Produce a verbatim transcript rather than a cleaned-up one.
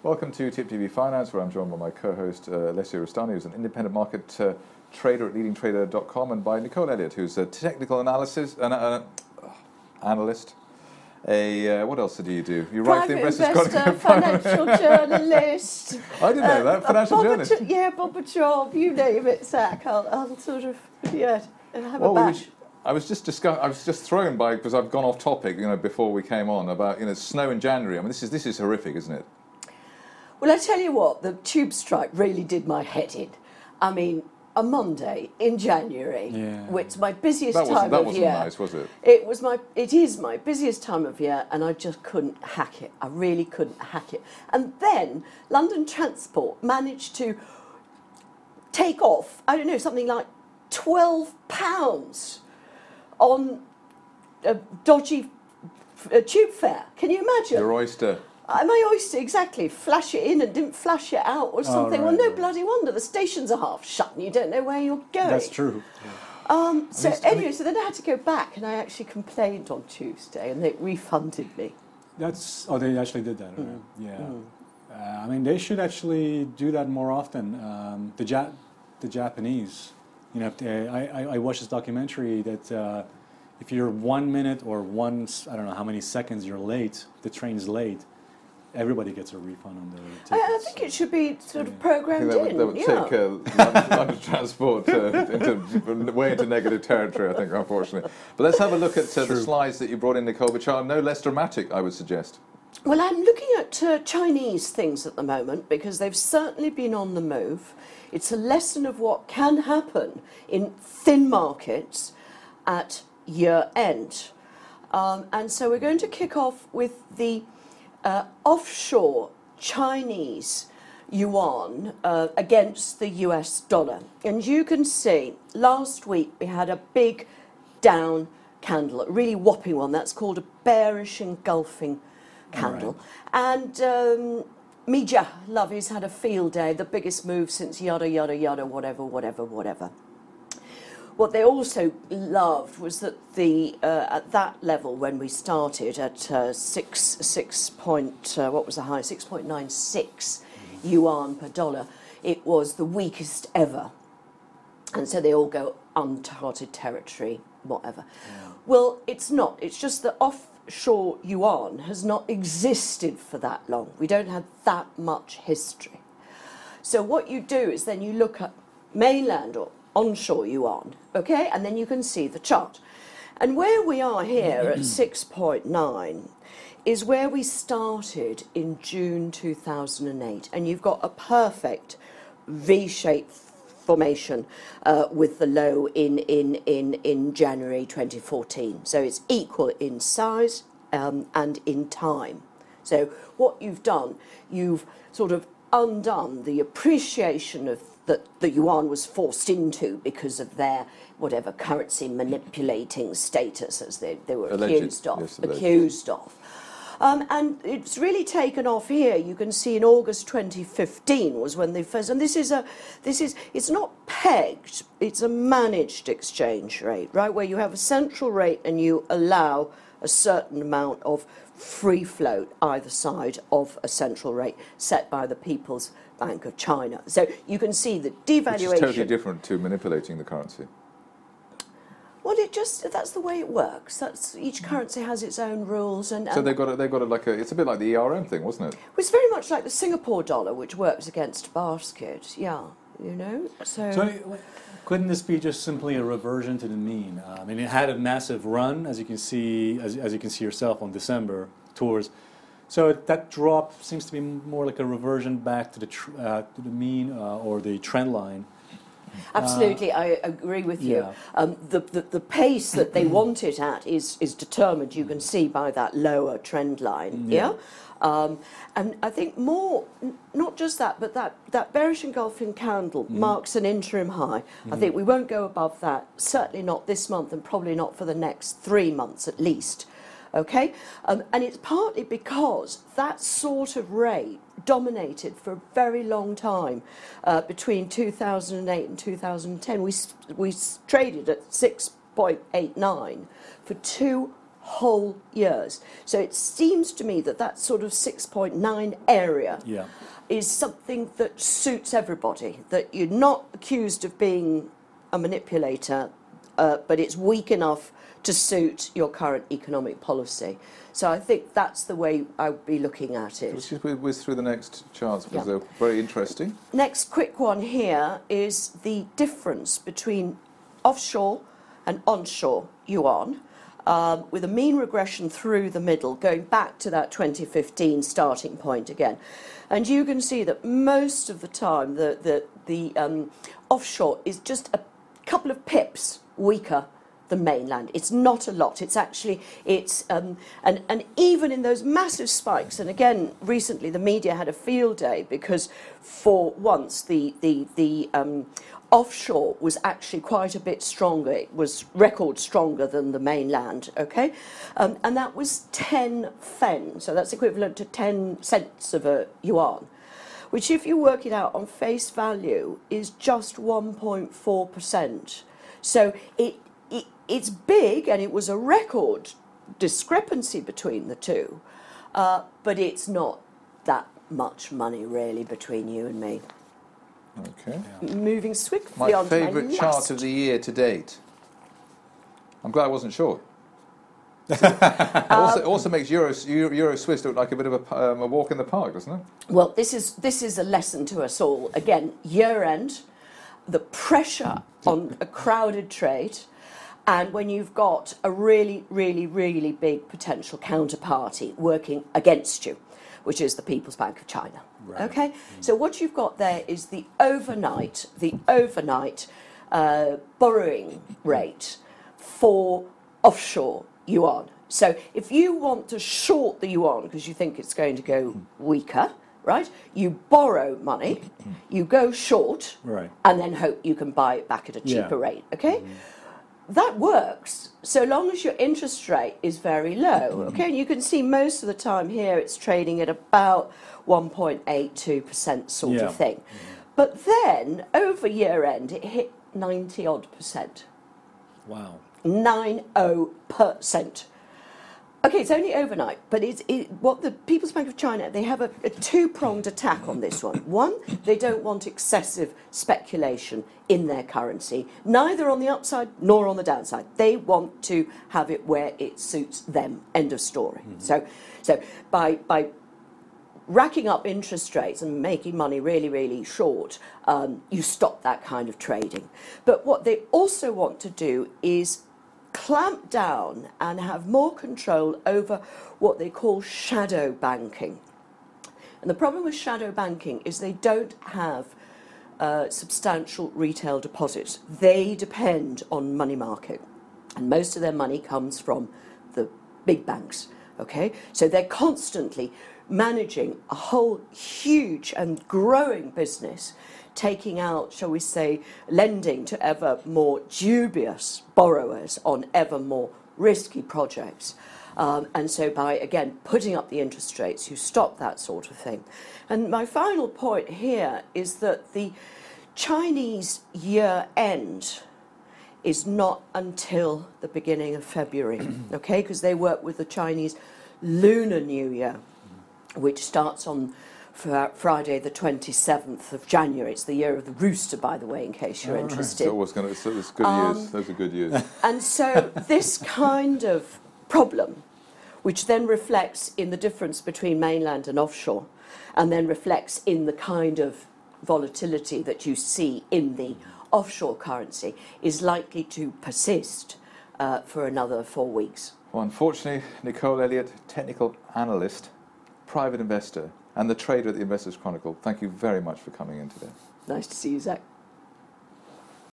Welcome to Tip T V Finance, where I'm joined by my co-host uh, Alessio Rustani, who's an independent market uh, trader at leading trader dot com, and by Nicole Elliott, who's a technical analysis an, uh, analyst. A uh, what else do you do? You write the Private Investors investor, financial journalist. I didn't know uh, that. Financial Bob journalist. A, yeah, Bob a job. You name it, Zach. I'll, I'll sort of yeah, and have Well, a we bash. would- I was just discuss- I was just thrown by because I've gone off topic. You know, before we came on about you know snow in January. I mean, this is this is horrific, isn't it? Well, I tell you what, the tube strike really did my head in. I mean, a Monday in January, Yeah. which my busiest That time wasn't that of wasn't year. nice, was it? It was my. It is my busiest time of year, and I just couldn't hack it. I really couldn't hack it. And then London Transport managed to take off. I don't know, something like twelve pounds on a dodgy uh, tube fare. Can you imagine? Your oyster. Uh, my oyster, exactly. Flash it in and didn't flash it out or something. right, well, no right. bloody wonder. The stations are half shut and you don't know where you're going. That's true. Um, so least- I anyway, mean- so then I had to go back and I actually complained on Tuesday and they refunded me. That's oh, they actually did that. Right? Mm. Yeah. Mm. Uh, I mean, they should actually do that more often. Um, the ja- the Japanese, you know, they, I, I I watched this documentary that uh, if you're one minute or one s- I don't know how many seconds you're late, the train's late, everybody gets a refund on their tickets. I, I think it should be sort of Yeah. I programmed think that would, in. that would yeah. take uh, London, London Transport uh, into, way into negative territory, I think, unfortunately. But let's have a look at uh, the True. slides that you brought in, Nicole, which are no less dramatic, I would suggest. Well, I'm looking at uh, Chinese things at the moment because they've certainly been on the move. It's a lesson of what can happen in thin markets at year end. Um, and so we're going to kick off with the uh, offshore Chinese yuan uh, against the U S dollar. And you can see last week we had a big down candle, a really whopping one. That's called a bearish engulfing candle. And um, Mija Lovey's had a field day, the biggest move since yada, yada, yada, whatever, whatever, whatever. What they also loved was that the uh, at that level when we started at uh, six six point uh, what was the high six point nine six yuan per dollar, it was the weakest ever, and so they all go uncharted territory, whatever. Yeah. Well, it's not. It's just that offshore yuan has not existed for that long. We don't have that much history. So what you do is then you look at mainland or onshore yuan, okay, and then you can see the chart. And where we are here at six point nine is where we started in June two thousand eight, and you've got a perfect V-shaped formation uh, with the low in, in, in, in January twenty fourteen. So it's equal in size um, and in time. So what you've done, you've sort of undone the appreciation of that the yuan was forced into because of their whatever currency manipulating status, as they, they were Alleged, accused of. yes, alleged. accused of. Um, and it's really taken off here. You can see in August twenty fifteen was when they first, and this is a, this is, it's not pegged, it's a managed exchange rate, right, where you have a central rate and you allow a certain amount of free float either side of a central rate set by the People's Bank of China. So you can see the devaluation. Which is totally different to manipulating the currency. Well, it just, that's the way it works. That's, each currency has its own rules. And, and So they've got a, they've got a, like a, it's a bit like the E R M thing, wasn't it? it's very much like the Singapore dollar, which works against basket. Yeah, you know. So, So couldn't this be just simply a reversion to the mean? Uh, I mean, it had a massive run, as you can see, as, as you can see yourself on December tours. So that drop seems to be more like a reversion back to the tr- uh, to the mean uh, or the trend line. absolutely, I agree with you. yeah. Um, the, the the pace that they want it at is is determined. You can see by that lower trend line. Yeah. Yeah. Um, and I think more, n- not just that, but that, that bearish engulfing candle marks an interim high. I think we won't go above that, certainly not this month and probably not for the next three months at least. Okay? Um, and it's partly because that sort of rate dominated for a very long time uh, between two thousand eight and two thousand ten. We, s- we s- traded at six point eight nine for two whole years. So it seems to me that that sort of six point nine area Yeah. is something that suits everybody, that you're not accused of being a manipulator, uh, but it's weak enough to suit your current economic policy. So I think that's the way I would be looking at it. Let's just whiz through the next charts because Yeah. they're very interesting. Next quick one here is the difference between offshore and onshore yuan, um, with a mean regression through the middle, going back to that twenty fifteen starting point again. And you can see that most of the time the, the, the um, offshore is just a couple of pips weaker than mainland. It's not a lot. It's actually, it's, um, and, and even in those massive spikes, and again, recently the media had a field day because for once the, the, the um, offshore was actually quite a bit stronger. It was record stronger than the mainland, okay? Um, and that was ten fen, so that's equivalent to ten cents of a yuan, which if you work it out on face value is just one point four percent. So it, it it's big, and it was a record discrepancy between the two, uh, but it's not that much money really between you and me. Okay. Yeah. Moving swiftly My on to my favourite last. chart of the year to date. I'm glad I wasn't sure. It also, also makes Euro, Euro, Euro Swiss look like a bit of a, um, a walk in the park, doesn't it? Well, this is this is a lesson to us all. Again, year end, the pressure on a crowded trade, and when you've got a really, really, really big potential counterparty working against you, which is the People's Bank of China. Right. Okay, so what you've got there is the overnight, the overnight uh, borrowing rate for offshore yuan. So if you want to short the yuan because you think it's going to go weaker, right? You borrow money, you go short, Right. and then hope you can buy it back at a cheaper Yeah. rate. Okay. That works so long as your interest rate is very low. Okay, and you can see most of the time here it's trading at about one point eight two percent sort Yeah. of thing. But then over year end it hit ninety odd percent. Wow. ninety percent. Okay, it's only overnight, but it's it, what the People's Bank of China, they have a, a two-pronged attack on this one. One, they don't want excessive speculation in their currency, neither on the upside nor on the downside. They want to have it where it suits them, end of story. Mm-hmm. So, so by, by racking up interest rates and making money really, really short, um, you stop that kind of trading. But what they also want to do is clamp down and have more control over what they call shadow banking. And the problem with shadow banking is they don't have uh, substantial retail deposits. They depend on money market, and most of their money comes from the big banks. Okay, so they're constantly managing a whole huge and growing business, taking out, shall we say, lending to ever more dubious borrowers on ever more risky projects. Um, and so by, again, putting up the interest rates, you stop that sort of thing. And my final point here is that the Chinese year end is not until the beginning of February, okay, because they work with the Chinese Lunar New Year, which starts on fr- Friday the twenty-seventh of January. It's the year of the rooster, by the way, in case you're interested. It's always going to, it's, it's good Um, years. Those are good years. And so this kind of problem, which then reflects in the difference between mainland and offshore, and then reflects in the kind of volatility that you see in the offshore currency, is likely to persist uh, for another four weeks. Well, unfortunately, Nicole Elliott, technical analyst, private investor, and the trader at the Investors Chronicle, thank you very much for coming in today. Nice to see you, Zach.